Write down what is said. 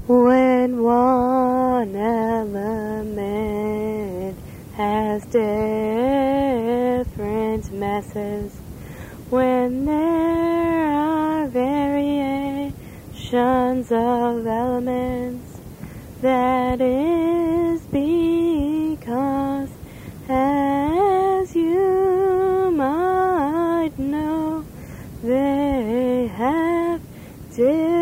When one element has different masses, when there are variations of elements, that is because, as you might know, they have different